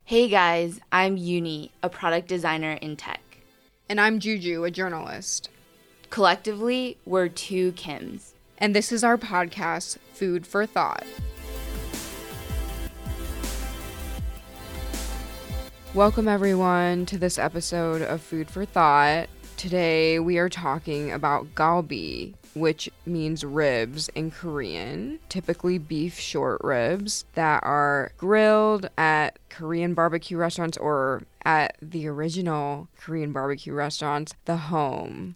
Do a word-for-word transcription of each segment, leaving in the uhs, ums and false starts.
Hey guys, I'm Uni, a product designer in tech. And I'm Juju, a journalist. Collectively, we're two Kims. And this is our podcast, Food for Thought. Welcome everyone to this episode of Food for Thought. Today we are talking about galbi, which means ribs in Korean, typically beef short ribs that are grilled at Korean barbecue restaurants or at the original Korean barbecue restaurants, the home.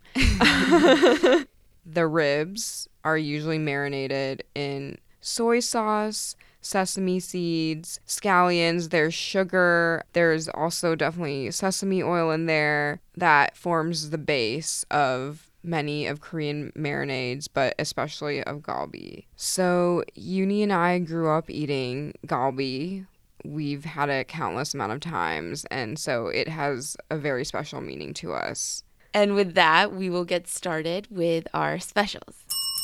The ribs are usually marinated in soy sauce, sesame seeds, scallions, there's sugar, there's also definitely sesame oil in there that forms the base of many of Korean marinades, but especially of galbi. So Uni and I grew up eating galbi. We've had it countless amount of times, and so it has a very special meaning to us. And with that, we will get started with our specials.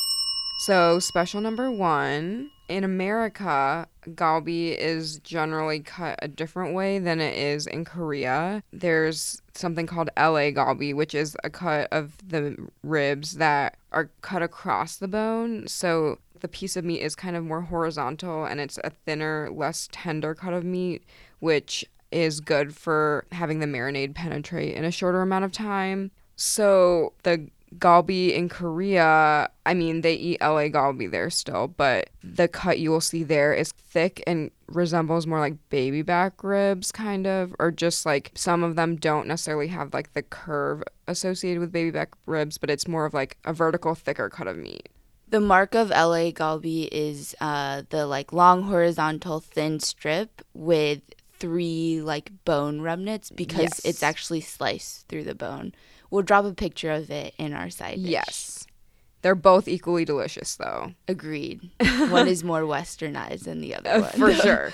So special number one, in America, galbi is generally cut a different way than it is in Korea. There's something called L A galbi, which is a cut of the ribs that are cut across the bone. So the piece of meat is kind of more horizontal and it's a thinner, less tender cut of meat, which is good for having the marinade penetrate in a shorter amount of time. So the galbi in Korea, I mean, they eat L A galbi there still, but the cut you will see there is thick and resembles more like baby back ribs, kind of, or just like some of them don't necessarily have like the curve associated with baby back ribs, but it's more of like a vertical, thicker cut of meat. The mark of L A galbi is uh, the like long horizontal thin strip with three like bone remnants because Yes. it's actually sliced through the bone. We'll drop a picture of it in our side dish. Yes. They're both equally delicious, though. Agreed. One is more westernized than the other Uh, one. for sure.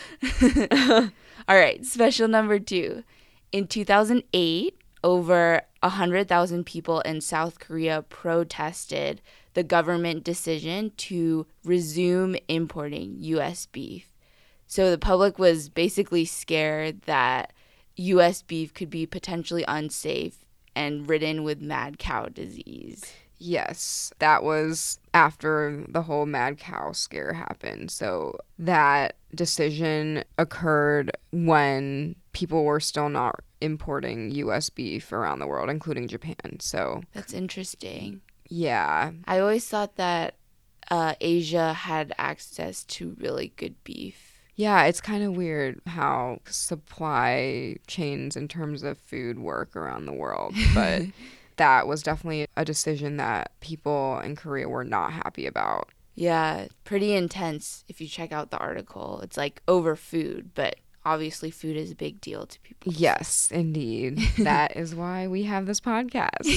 All right, special number two. In two thousand eight, over one hundred thousand people in South Korea protested the government decision to resume importing U S beef. So the public was basically scared that U S beef could be potentially unsafe and ridden with mad cow disease. Yes, that was after the whole mad cow scare happened. So that decision occurred when people were still not importing U S beef around the world, including Japan. So That's interesting. yeah. I always thought that uh, Asia had access to really good beef. Yeah, it's kind of weird how supply chains in terms of food work around the world. But that was definitely a decision that people in Korea were not happy about. Yeah, pretty intense if you check out the article. It's like over food, but obviously food is a big deal to people. Yes, indeed. That is why we have this podcast.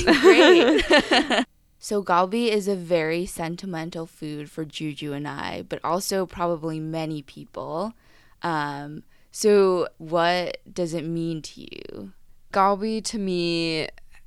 Great. So galbi is a very sentimental food for Juju and I, but also probably many people. Um, so what does it mean to you? Galbi to me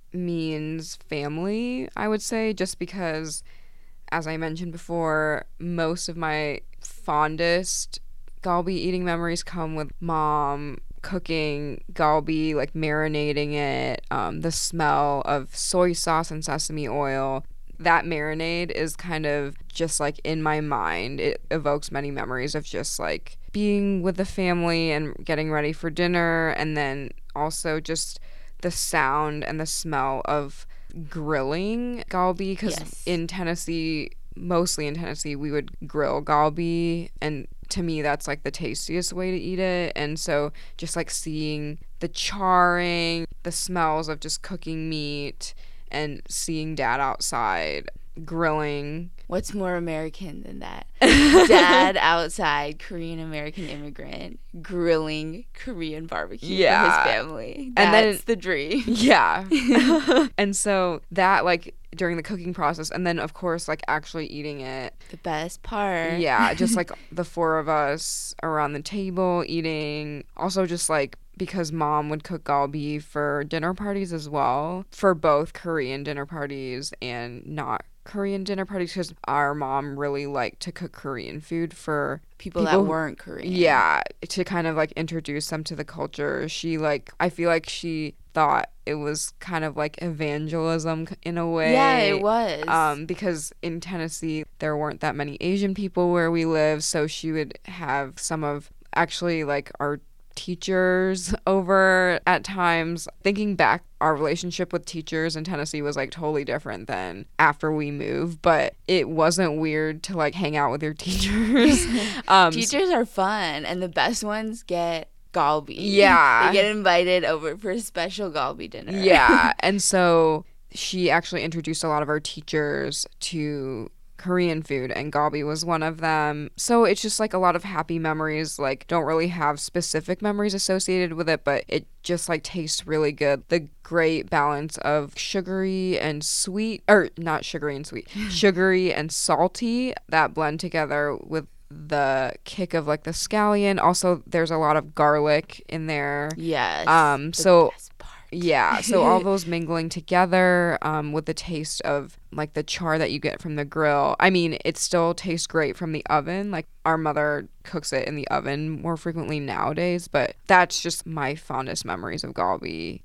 means family, I would say, just because, as I mentioned before, most of my fondest galbi eating memories come with mom cooking galbi, like marinating it, um, the smell of soy sauce and sesame oil. That marinade is kind of just like in my mind. It evokes many memories of just like being with the family and getting ready for dinner, and then also just the sound and the smell of grilling galbi, because Yes. in Tennessee, mostly in Tennessee, we would grill galbi, and to me that's like the tastiest way to eat it. And so just like seeing the charring, the smells of just cooking meat, and seeing dad outside grilling. What's more American than that? Dad outside, Korean American immigrant, grilling Korean barbecue Yeah. for his family. And That's then- the dream. Yeah. And so that, like, during the cooking process, and then of course like actually eating it. The best part. Yeah, just like the four of us around the table eating. Also just like because mom would cook galbi for dinner parties as well, for both Korean dinner parties and not Korean dinner parties because our mom really liked to cook Korean food for People, people that who- weren't Korean. Yeah, to kind of like introduce them to the culture. She like, I feel like she thought it was kind of like evangelism in a way. Yeah, it was. Um, because in Tennessee, there weren't that many Asian people where we live. So she would have some of actually like our teachers over at times. Thinking back, our relationship with teachers in Tennessee was like totally different than after we moved, but it wasn't weird to like hang out with your teachers. um, Teachers are fun, and the best ones get galbi. Yeah. They get invited over for a special galbi dinner. Yeah. And so she actually introduced a lot of our teachers to Korean food, and galbi was one of them. So it's just like a lot of happy memories. Like, don't really have specific memories associated with it, but it just like tastes really good. The great balance of sugary and sweet, or not sugary and sweet, sugary and salty that blend together with the kick of like the scallion. Also, there's a lot of garlic in there. Yes. Um. the So. best part. Yeah, so all those mingling together um, with the taste of like the char that you get from the grill. I mean, it still tastes great from the oven. Like our mother cooks it in the oven more frequently nowadays, but that's just my fondest memories of galbi.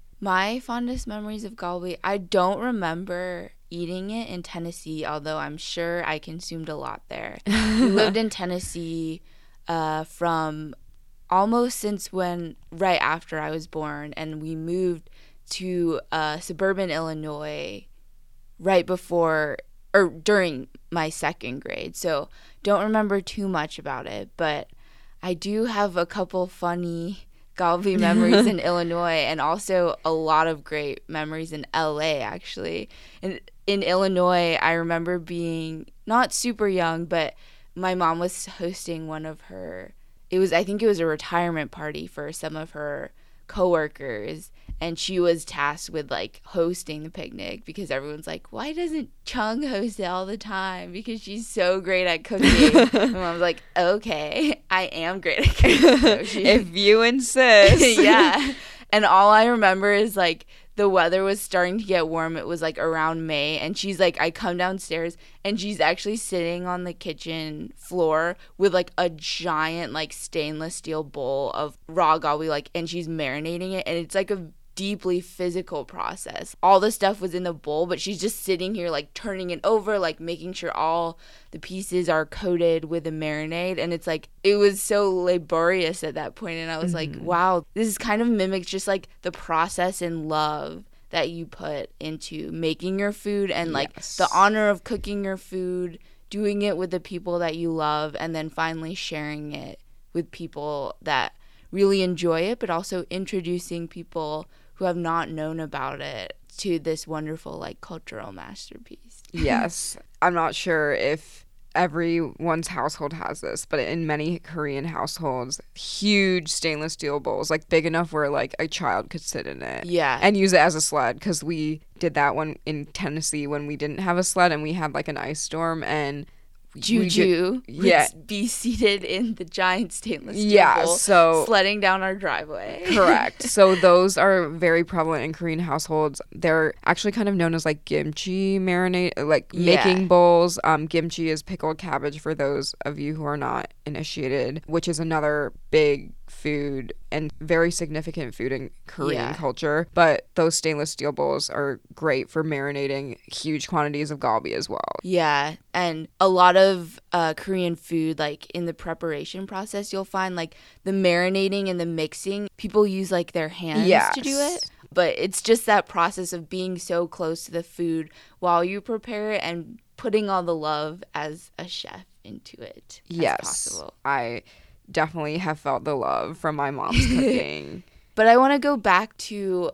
My fondest memories of galbi, I don't remember eating it in Tennessee, although I'm sure I consumed a lot there. We lived in Tennessee uh, from almost since when, right after I was born, and we moved to uh, suburban Illinois right before, or during my second grade. So don't remember too much about it, but I do have a couple funny galbi memories in Illinois, and also a lot of great memories in L A, actually. And in Illinois, I remember being not super young, but my mom was hosting one of her, it was, I think it was a retirement party for some of her coworkers, and she was tasked with like hosting the picnic because everyone's like, why doesn't Chung host it all the time? Because she's so great at cooking. And I was like, okay, I am great at cooking. So she, If you insist. yeah. And all I remember is like the weather was starting to get warm. It was like around May, and she's like, I come downstairs and she's actually sitting on the kitchen floor with like a giant like stainless steel bowl of raw galbi, like, and she's marinating it, and it's like a deeply physical process. All the stuff was in the bowl, but she's just sitting here like turning it over, like making sure all the pieces are coated with a marinade, and it's like, it was so laborious at that point, and I was Mm-hmm. like, wow, this is kind of mimics just like the process and love that you put into making your food, and like Yes. the honor of cooking your food, doing it with the people that you love, and then finally sharing it with people that really enjoy it, but also introducing people who have not known about it to this wonderful like cultural masterpiece. Yes. I'm not sure if everyone's household has this, but in many Korean households, huge stainless steel bowls, like big enough where like a child could sit in it. Yeah. And use it as a sled, because we did that one in Tennessee when we didn't have a sled and we had like an ice storm, and we did- Juju yeah. would be seated in the giant stainless steel Yeah, bowl, so- sledding down our driveway. Correct. So those are very prevalent in Korean households. They're actually kind of known as like kimchi marinade, like Yeah. making bowls. Um, kimchi is pickled cabbage for those of you who are not initiated, which is another big food and very significant food in Korean Yeah. culture. But those stainless steel bowls are great for marinating huge quantities of galbi as well. Yeah, and a lot of uh, Korean food, like in the preparation process, you'll find like the marinating and the mixing, people use like their hands to do Yes. it. But it's just that process of being so close to the food while you prepare it, and putting all the love as a chef into it as Yes. possible. I definitely have felt the love from my mom's cooking. But I want to go back to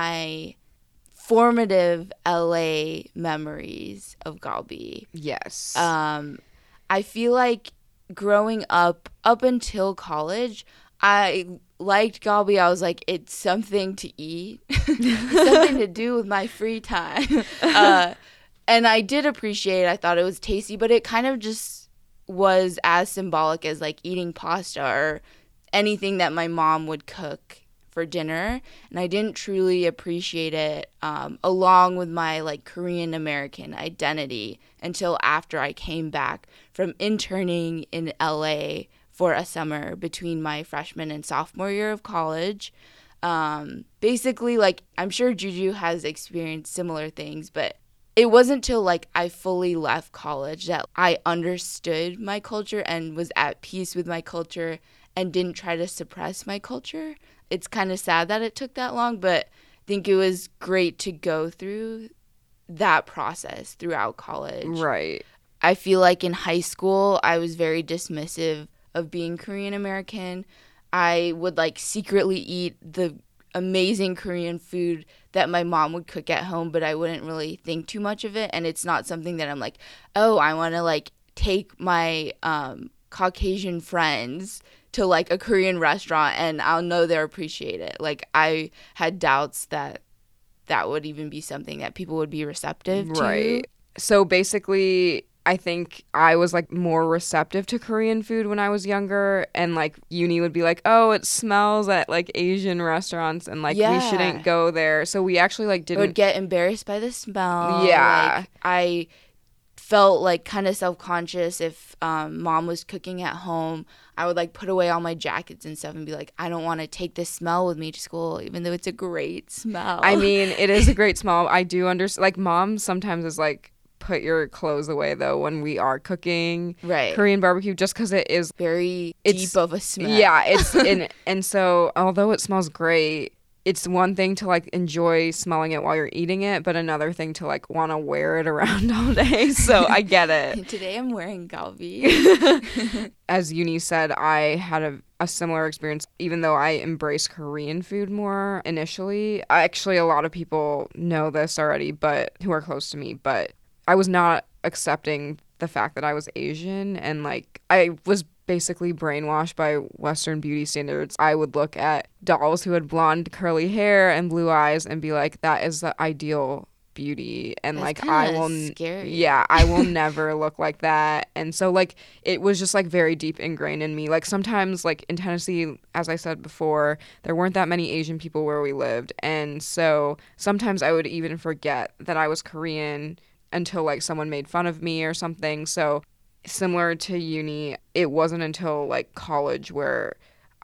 my formative L A memories of galbi. Yes. Um, I feel like growing up, up until college, I liked galbi. I was like, it's something to eat, something to do with my free time. Uh, and I did appreciate it. I thought it was tasty, but it kind of just was as symbolic as like eating pasta or anything that my mom would cook for dinner, and I didn't truly appreciate it um, along with my like Korean American identity until after I came back from interning in L A for a summer between my freshman and sophomore year of college. Um, basically, like, I'm sure Juju has experienced similar things, but it wasn't till like I fully left college that I understood my culture and was at peace with my culture and didn't try to suppress my culture. It's kind of sad that it took that long, but I think it was great to go through that process throughout college. Right. I feel like in high school, I was very dismissive of being Korean American. I would like secretly eat the amazing Korean food that my mom would cook at home, but I wouldn't really think too much of it. And it's not something that I'm like, oh, I want to like take my um, Caucasian friends to like a Korean restaurant and I'll know they'll appreciate it. Like I had doubts that that would even be something that people would be receptive to. Right. So basically, I think I was like more receptive to Korean food when I was younger, and like uni would be like, oh, it smells at like Asian restaurants and like Yeah. we shouldn't go there. So we actually like I didn't would get embarrassed by the smell. Yeah. Like, I felt like kind of self-conscious if um, mom was cooking at home. I would like put away all my jackets and stuff and be like, I don't want to take this smell with me to school, even though it's a great smell. I mean, it is a great smell. I do understand. Like mom sometimes is like, put your clothes away though when we are cooking right. Korean barbecue, just because it is very it's, deep of a smell. Yeah, it's and and so although it smells great, it's one thing to like enjoy smelling it while you're eating it, but another thing to like want to wear it around all day. So I get it. Today I'm wearing galbi. As Uni said, I had a, a similar experience, even though I embraced Korean food more initially. Actually, a lot of people know this already, but who are close to me, but I was not accepting the fact that I was Asian, and like I was basically brainwashed by Western beauty standards. I would look at dolls who had blonde curly hair and blue eyes and be like, that is the ideal beauty, and That's like I will scary. yeah I will never look like that. And so like it was just like very deep ingrained in me. Like sometimes like in Tennessee, as I said before, there weren't that many Asian people where we lived, and so sometimes I would even forget that I was Korean until like someone made fun of me or something. So similar to uni, it wasn't until like college where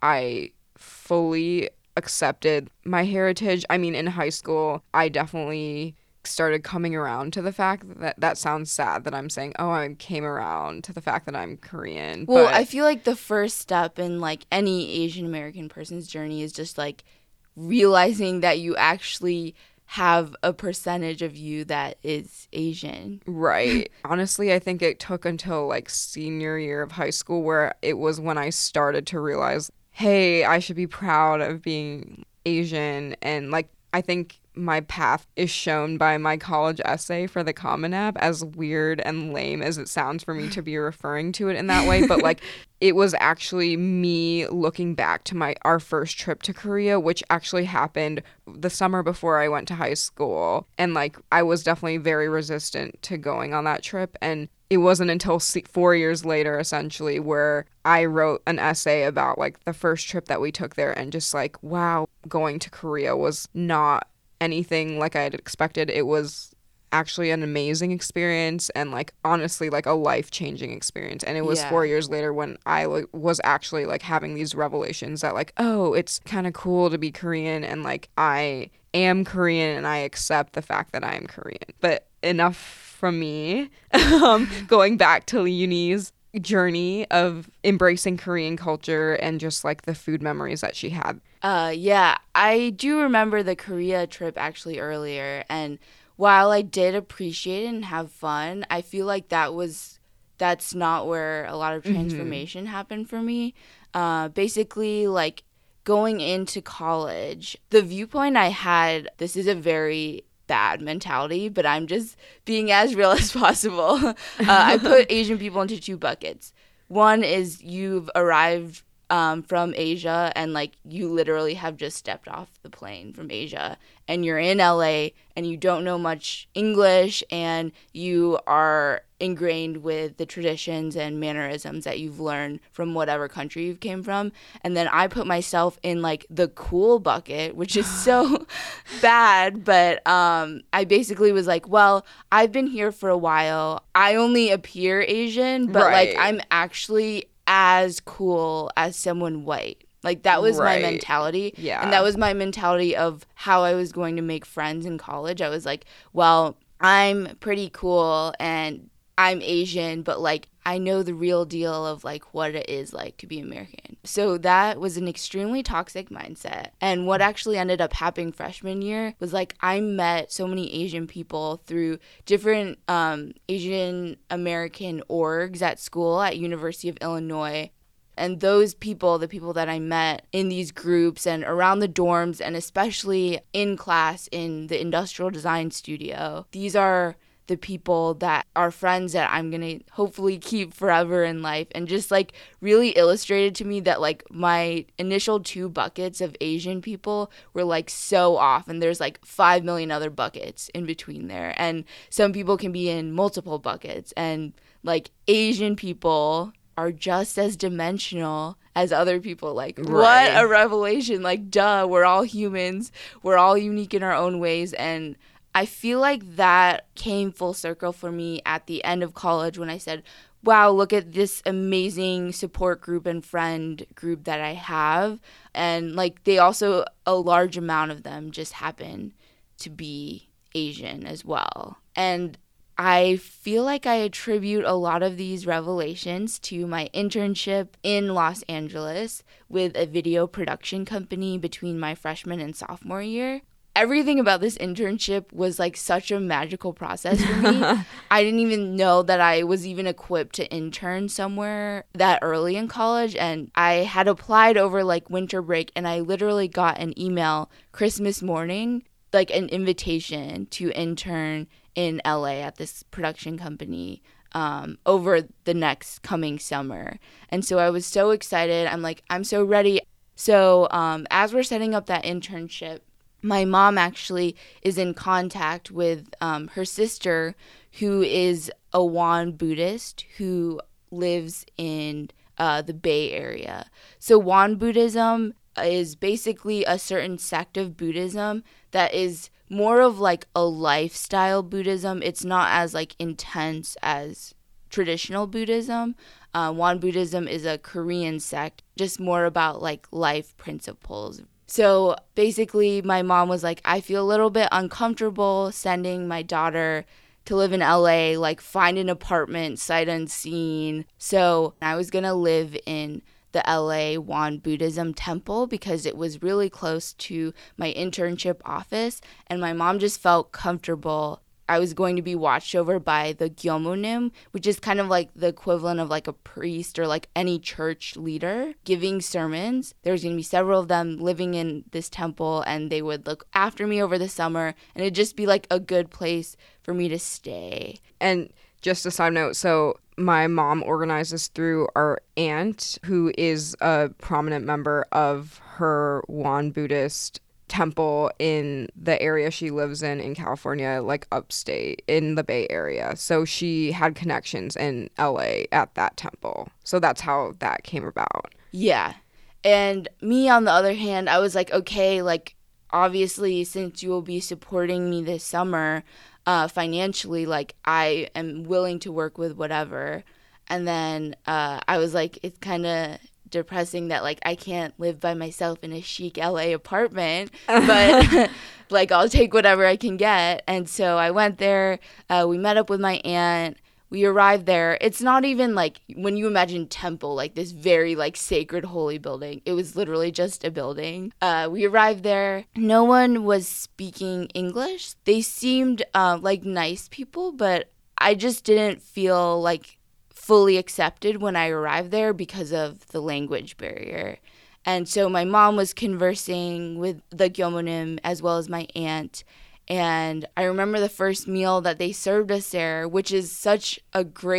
I fully accepted my heritage. I mean, in high school, I definitely started coming around to the fact that that sounds sad that I'm saying, oh, I came around to the fact that I'm Korean. Well, but I feel like the first step in like any Asian American person's journey is just like realizing that you actually have a percentage of you that is Asian. Right. Honestly, I think it took until like senior year of high school where it was when I started to realize, hey, I should be proud of being Asian. And like, I think my path is shown by my college essay for the Common App, as weird and lame as it sounds for me to be referring to it in that way. But like, it was actually me looking back to my our first trip to Korea, which actually happened the summer before I went to high school. And like, I was definitely very resistant to going on that trip. And it wasn't until four years later, essentially, where I wrote an essay about like the first trip that we took there, and just like, wow, going to Korea was not anything like I had expected. It was actually an amazing experience, and like honestly like a life-changing experience. And it was Yeah. four years later when I like, was actually like having these revelations that like, oh, it's kind of cool to be Korean, and like I am Korean and I accept the fact that I am Korean. But enough from me. um, going back to Uni's journey of embracing Korean culture and just like the food memories that she had. Uh, yeah, I do remember the Korea trip actually earlier, and while I did appreciate it and have fun, I feel like that was that's not where a lot of transformation mm-hmm. happened for me. Uh, basically, like going into college, the viewpoint I had, this is a very bad mentality, but I'm just being as real as possible. uh, I put Asian people into two buckets. One is you've arrived um, from Asia, and like you literally have just stepped off the plane from Asia and you're in L A and you don't know much English and you are ingrained with the traditions and mannerisms that you've learned from whatever country you came from. And then I put myself in like the cool bucket, which is so bad. But um, I basically was like, well, I've been here for a while. I only appear Asian, but Right. like I'm actually as cool as someone white. Like that was Right. my mentality. Yeah. And that was my mentality of how I was going to make friends in college. I was like, well, I'm pretty cool and I'm Asian, but like I know the real deal of like what it is like to be American. So that was an extremely toxic mindset. And what actually ended up happening freshman year was like I met so many Asian people through different um, Asian American orgs at school at University of Illinois. And those people, the people that I met in these groups and around the dorms and especially in class in the industrial design studio, these are the people that are friends that I'm going to hopefully keep forever in life, and just like really illustrated to me that like my initial two buckets of Asian people were like so off, and there's like five million other buckets in between there. And some people can be in multiple buckets, and like Asian people are just as dimensional as other people. Like, Right. What a revelation. Like, duh, we're all humans. We're all unique in our own ways. And I feel like that came full circle for me at the end of college when I said, wow, look at this amazing support group and friend group that I have. And like they also, a large amount of them just happen to be Asian as well. And I feel like I attribute a lot of these revelations to my internship in Los Angeles with a video production company between my freshman and sophomore year. Everything about this internship was like such a magical process for me. I didn't even know that I was even equipped to intern somewhere that early in college. And I had applied over like winter break, and I literally got an email Christmas morning, like an invitation to intern in L A at this production company um, over the next coming summer. And so I was so excited. I'm like, I'm so ready. So um, as we're setting up that internship, my mom actually is in contact with um, her sister, who is a Won Buddhist who lives in uh, the Bay Area. So Won Buddhism is basically a certain sect of Buddhism that is more of like a lifestyle Buddhism. It's not as like intense as traditional Buddhism. Uh, Won Buddhism is a Korean sect, just more about like life principles. So basically my mom was like, I feel a little bit uncomfortable sending my daughter to live in L A, like find an apartment sight unseen. So I was going to live in the L A Won Buddhism temple because it was really close to my internship office, and my mom just felt comfortable. I was going to be watched over by the Gyomunim, which is kind of like the equivalent of like a priest or like any church leader giving sermons. There's going to be several of them living in this temple, and they would look after me over the summer, and it'd just be like a good place for me to stay. And just a side note, so my mom organizes through our aunt, who is a prominent member of her Won Buddhist temple in the area she lives in in California, like upstate in the Bay Area. So she had connections in L A at that temple. So that's how that came about. Yeah. And me, on the other hand, I was like, okay, like, obviously, since you will be supporting me this summer uh, financially, like, I am willing to work with whatever. And then uh, I was like, it's kind of depressing that like I can't live by myself in a chic L A apartment, but like I'll take whatever I can get. And so I went there. Uh, we met up with my aunt. We arrived there. It's not even like when you imagine temple, like this very like sacred holy building. It was literally just a building. Uh, we arrived there. No one was speaking English. They seemed uh, like nice people, but I just didn't feel like fully accepted when I arrived there because of the language barrier. And so my mom was conversing with the Gyomunim as well as my aunt. And I remember the first meal that they served us there, which is such a great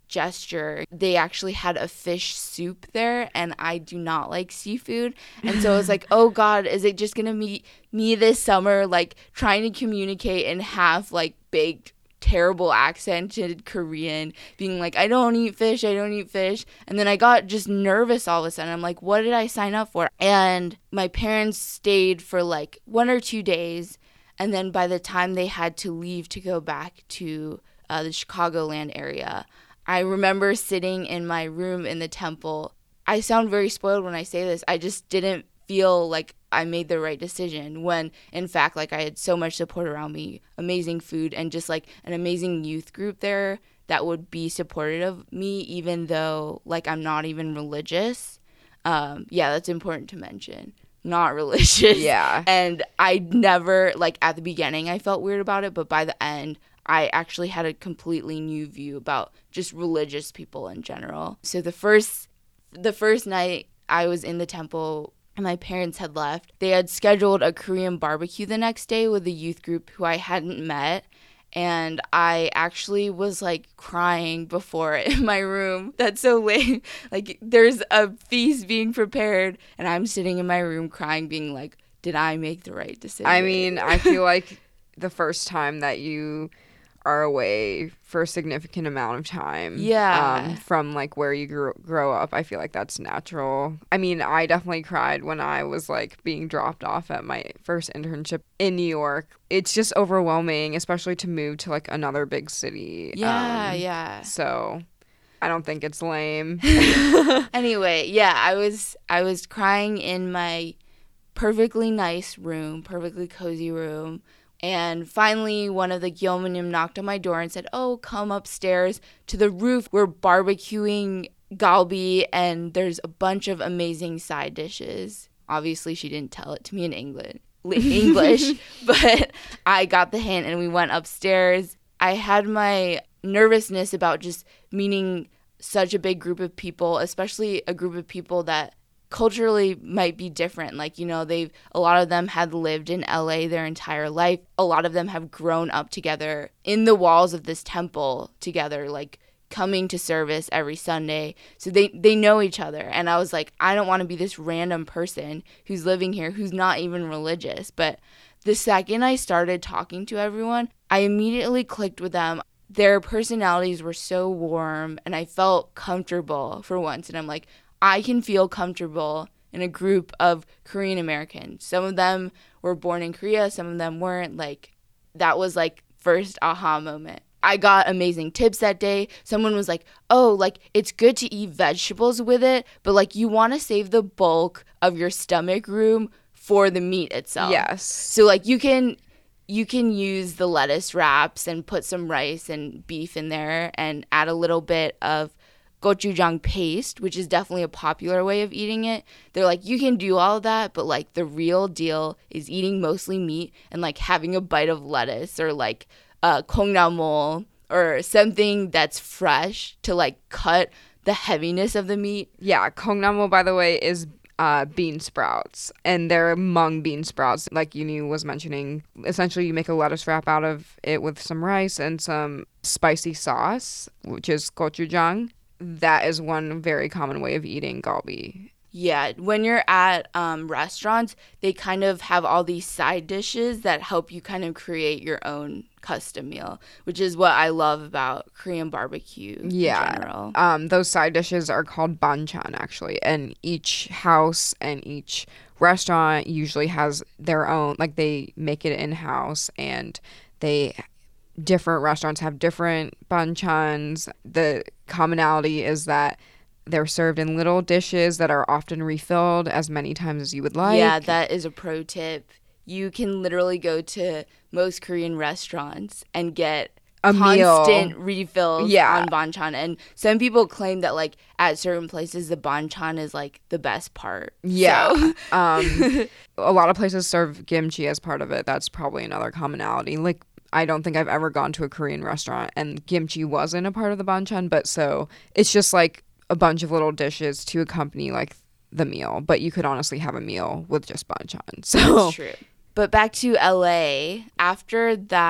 gesture, they actually had a fish soup there, and I do not like seafood. And so I was like, oh God, is it just gonna be me this summer, like trying to communicate in half like baked terrible accented Korean, being like, I don't eat fish, I don't eat fish. And then I got just nervous all of a sudden. I'm like, what did I sign up for? And my parents stayed for like one or two days. And then by the time they had to leave to go back to uh, the Chicagoland area, I remember sitting in my room in the temple. I sound very spoiled when I say this. I just didn't feel like I made the right decision when, in fact, like I had so much support around me, amazing food, and just like an amazing youth group there that would be supportive of me, even though like I'm not even religious. Um, yeah, that's important to mention. Not religious. Yeah. And I never, like at the beginning, I felt weird about it, but by the end, I actually had a completely new view about just religious people in general. So the first, the first night I was in the temple, and my parents had left, they had scheduled a Korean barbecue the next day with a youth group who I hadn't met. And I actually was like crying before in my room. That's so lame. Like there's a feast being prepared and I'm sitting in my room crying, being like, did I make the right decision? I mean, I feel like the first time that you are away for a significant amount of time, yeah, um, from like where you grew, grow up, I feel like that's natural. I mean, I definitely cried when I was like being dropped off at my first internship in New York. It's just overwhelming, especially to move to like another big city. Yeah, um, yeah. So I don't think it's lame. Anyway, yeah, I was I was crying in my perfectly nice room, perfectly cozy room. And finally, one of the gyeomunim knocked on my door and said, oh, come upstairs to the roof. We're barbecuing galbi, and there's a bunch of amazing side dishes. Obviously, she didn't tell it to me in England, English, but I got the hint, and we went upstairs. I had my nervousness about just meeting such a big group of people, especially a group of people that culturally might be different. Like, you know, they've a lot of them had lived in L A their entire life. A lot of them have grown up together in the walls of this temple together, like coming to service every Sunday. So they they know each other. And I was like, I don't want to be this random person who's living here who's not even religious. But the second I started talking to everyone, I immediately clicked with them. Their personalities were so warm and I felt comfortable for once. And I'm like, I can feel comfortable in a group of Korean Americans. Some of them were born in Korea, some of them weren't. Like, that was like first aha moment. I got amazing tips that day. Someone was like, oh, like it's good to eat vegetables with it, but like you want to save the bulk of your stomach room for the meat itself. Yes. So like you can you can use the lettuce wraps and put some rice and beef in there and add a little bit of gochujang paste, which is definitely a popular way of eating it. They're like, you can do all of that, but like the real deal is eating mostly meat and like having a bite of lettuce or like uh, kongnamol or something that's fresh to like cut the heaviness of the meat. Yeah, kongnamol, by the way, is uh, bean sprouts, and they're mung bean sprouts. Like Uni was mentioning, essentially you make a lettuce wrap out of it with some rice and some spicy sauce, which is gochujang. That is one very common way of eating galbi. Yeah, when you're at um, restaurants, they kind of have all these side dishes that help you kind of create your own custom meal, which is what I love about Korean barbecue yeah. in general. Um, those side dishes are called banchan, actually, and each house and each restaurant usually has their own, like they make it in-house, and they different restaurants have different banchans. The commonality is that they're served in little dishes that are often refilled as many times as you would like. Yeah, that is a pro tip. You can literally go to most Korean restaurants and get a constant meal. refills yeah. on banchan. And some people claim that like at certain places the banchan is like the best part. Yeah. So. um, a lot of places serve kimchi as part of it. That's probably another commonality. Like, I don't think I've ever gone to a Korean restaurant and kimchi wasn't a part of the banchan, but so it's just like a bunch of little dishes to accompany like the meal, but you could honestly have a meal with just banchan. So that's true. But back to L A, after that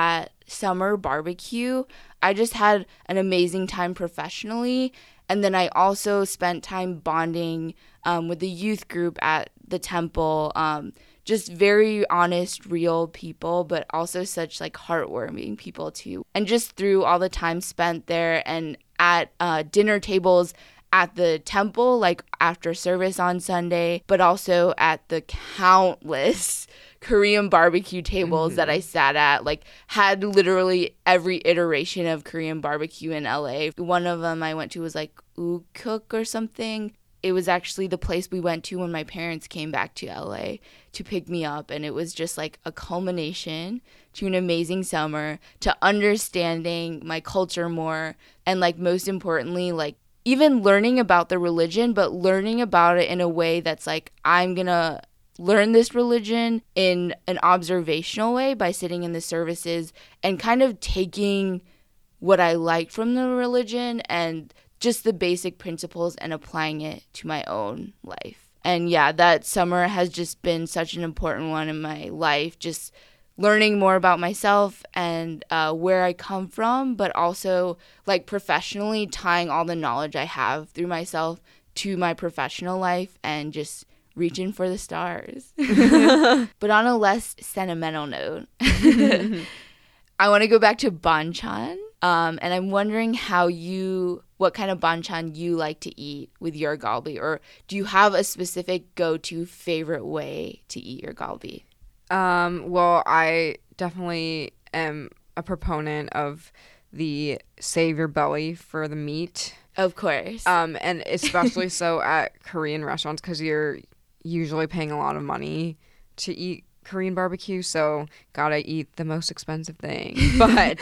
summer barbecue, I just had an amazing time professionally. And then I also spent time bonding um, with the youth group at the temple. Um, just very honest, real people, but also such like heartwarming people too. And just through all the time spent there and at uh, dinner tables at the temple, like after service on Sunday, but also at the countless Korean barbecue tables mm-hmm. that I sat at, like had literally every iteration of Korean barbecue in L A. One of them I went to was like Ukuk or something. It was actually the place we went to when my parents came back to L A to pick me up. And it was just like a culmination to an amazing summer, to understanding my culture more. And like most importantly, like even learning about the religion, but learning about it in a way that's like, I'm going to learn this religion in an observational way by sitting in the services and kind of taking what I liked from the religion and just the basic principles and applying it to my own life. And yeah, that summer has just been such an important one in my life, just learning more about myself and uh, where I come from, but also like professionally tying all the knowledge I have through myself to my professional life and just reaching for the stars. But on a less sentimental note, I want to go back to banchan. Um, and I'm wondering how you, what kind of banchan you like to eat with your galbi, or do you have a specific go-to favorite way to eat your galbi? Um, well, I definitely am a proponent of the save your belly for the meat. Of course. Um, and especially so at Korean restaurants because you're usually paying a lot of money to eat Korean barbecue, so gotta eat the most expensive thing. But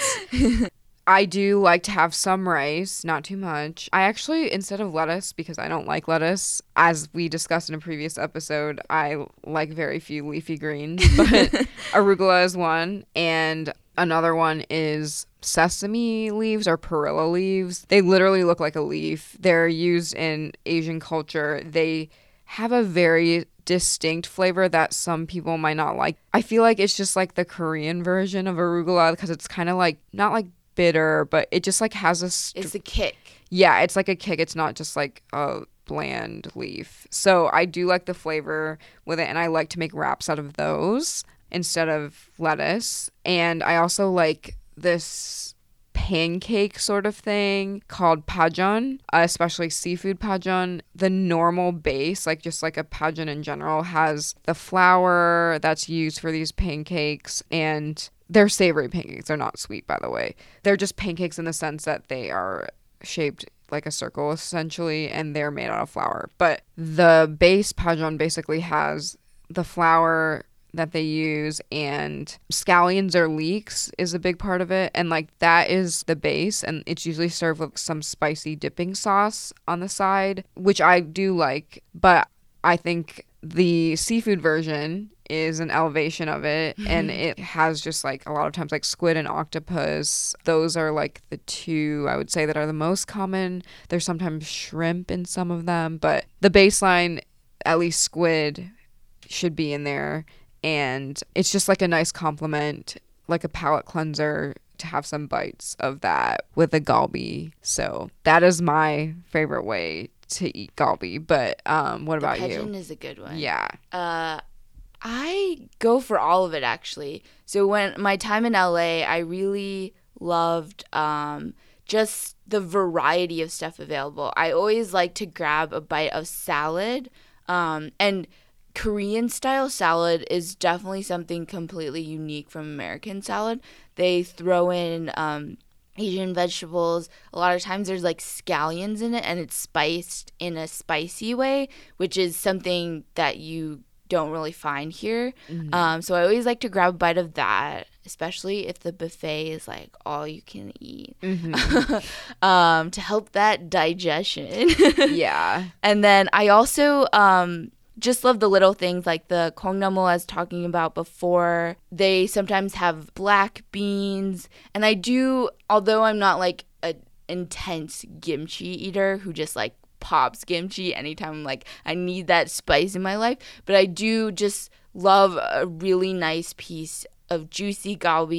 I do like to have some rice, not too much. I actually, instead of lettuce, because I don't like lettuce, as we discussed in a previous episode, I like very few leafy greens, but arugula is one, and another one is sesame leaves or perilla leaves. They literally look like a leaf. They're used in Asian culture. They have a very distinct flavor that some people might not like. I feel like it's just like the Korean version of arugula because it's kind of like, not like bitter, but it just like has a... St- it's a kick. Yeah, it's like a kick. It's not just like a bland leaf. So I do like the flavor with it, and I like to make wraps out of those instead of lettuce. And I also like this pancake sort of thing called pajeon, uh, especially seafood pajeon. The normal base, like just like a pajeon in general, has the flour that's used for these pancakes, and they're savory pancakes. They're not sweet, by the way. They're just pancakes in the sense that they are shaped like a circle, essentially, and they're made out of flour. But the base pajeon basically has the flour that they use, and scallions or leeks is a big part of it, and like that is the base, and it's usually served with some spicy dipping sauce on the side, which I do like. But I think the seafood version is an elevation of it, and it has just like a lot of times like squid and octopus. Those are like the two I would say that are the most common. There's sometimes shrimp in some of them, but the baseline, at least squid, should be in there. And it's just like a nice compliment, like a palate cleanser, to have some bites of that with a galbi. So that is my favorite way to eat galbi. But um, what about you? The pajeon is a good one. Yeah. Uh, I go for all of it, actually. So when my time in L A, I really loved um, just the variety of stuff available. I always like to grab a bite of salad, um, and Korean style salad is definitely something completely unique from American salad. They throw in um, Asian vegetables. A lot of times there's like scallions in it, and it's spiced in a spicy way, which is something that you don't really find here. Mm-hmm. Um, so I always like to grab a bite of that, especially if the buffet is like all you can eat, mm-hmm. um, to help that digestion. Yeah. And then I also... Um, just love the little things like the kongnamul I was talking about before. They sometimes have black beans. And I do, although I'm not like an intense kimchi eater who just like pops kimchi anytime like I need that spice in my life, but I do just love a really nice piece of juicy galbi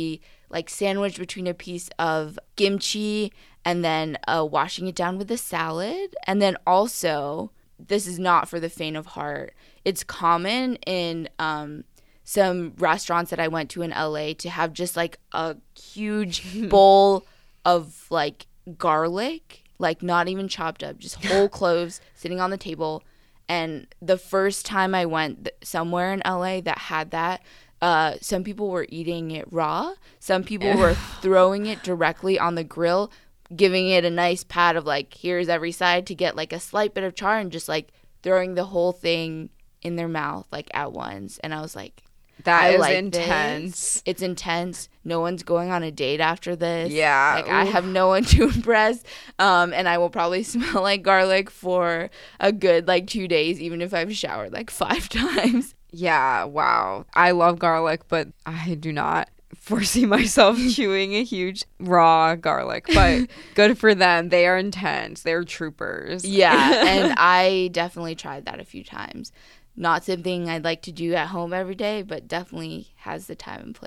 like sandwiched between a piece of kimchi and then uh, washing it down with a salad. And then also, this is not for the faint of heart. It's common in um, some restaurants that I went to in L A to have just like a huge bowl of like garlic, like not even chopped up, just whole cloves sitting on the table. And the first time I went th- somewhere in L A that had that, uh, some people were eating it raw. Some people were throwing it directly on the grill, giving it a nice pat of like, here's every side to get like a slight bit of char, and just like throwing the whole thing in their mouth like at once. And I was like, that I is like intense. This. It's intense. No one's going on a date after this. Yeah. Like, I have no one to impress. Um, and I will probably smell like garlic for a good like two days, even if I've showered like five times. Yeah, wow. I love garlic, but I do not foresee myself chewing a huge raw garlic. But good for them. They are intense. They're troopers. Yeah, and I definitely tried that a few times. Not something I'd like to do at home every day, but definitely has the time and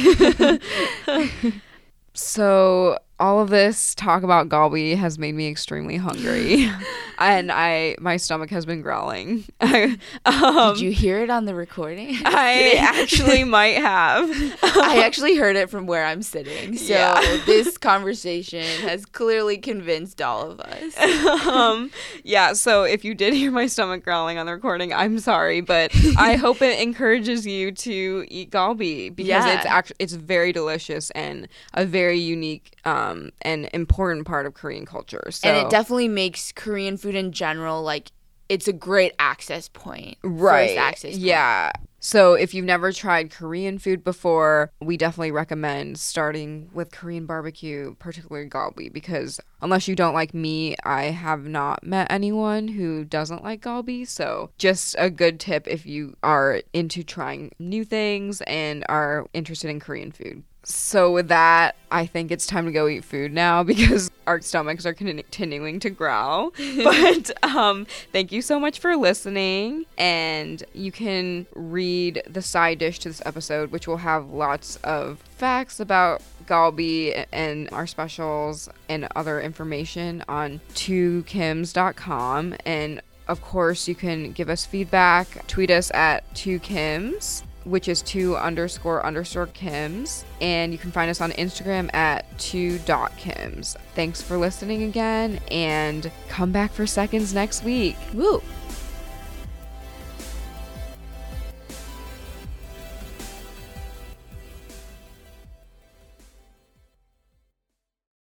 place. So all of this talk about galbi has made me extremely hungry. And I my stomach has been growling. um, Did you hear it on the recording? I actually might have. I actually heard it from where I'm sitting. So Yeah. This conversation has clearly convinced all of us. um, yeah, so if you did hear my stomach growling on the recording, I'm sorry, but I hope it encourages you to eat galbi because Yeah. it's actually it's very delicious and a very unique um, and important part of Korean culture. So And it definitely makes Korean food in general, like, it's a great access point. right. First access point. Yeah. So if you've never tried Korean food before, we definitely recommend starting with Korean barbecue, particularly galbi, because unless you don't like me, I have not met anyone who doesn't like galbi. So just a good tip if you are into trying new things and are interested in Korean food. So with that, I think it's time to go eat food now because our stomachs are continuing to growl. But um, thank you so much for listening. And you can read the side dish to this episode, which will have lots of facts about galbi and our specials and other information on two kims dot com. And of course, you can give us feedback. Tweet us at two kims, which is two underscore underscore kims. And you can find us on Instagram at two dot kims. Thanks for listening again, and come back for seconds next week. Woo!